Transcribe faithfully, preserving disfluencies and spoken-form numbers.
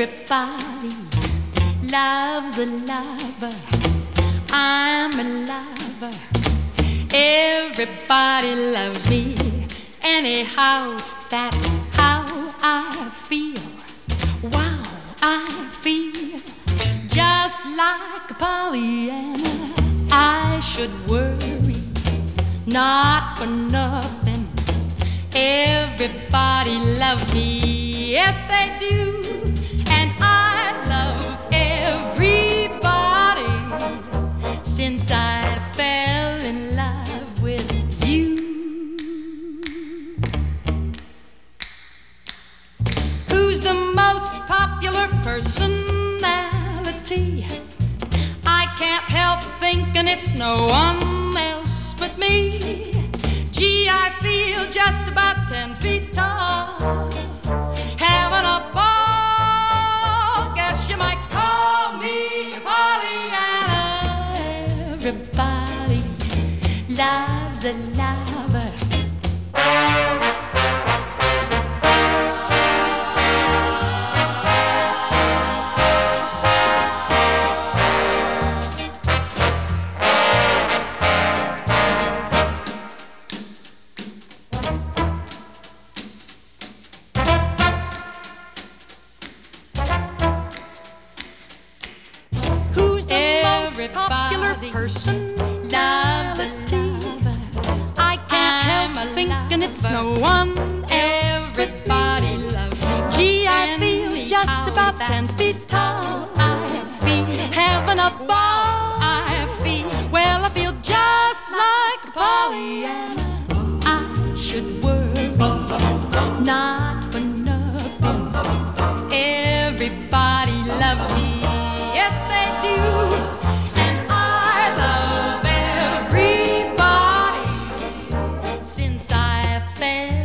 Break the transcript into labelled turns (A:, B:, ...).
A: Everybody loves a lover. I'm a lover. Everybody loves me. Anyhow, that's how I feel. Wow, I feel just like a Pollyanna. I should worry, not for nothing. Everybody loves me, yes they do. And I love everybody since I fell in love with you. Who's the most popular personality? I can't help thinking it's no one else but me. Gee, I feel just about ten feet tall, having a ball. Guess you might call me Pollyanna. Everybody loves a lover. Popular person loves a lover. I can't help thinking it's no one else. Everybody loves me. Gee, I feel just about ten feet tall. I feel having a ball. I feel, well, I feel just like a Pollyanna. I should worry, not for nothing. Everybody loves me, yes they do. Since I fell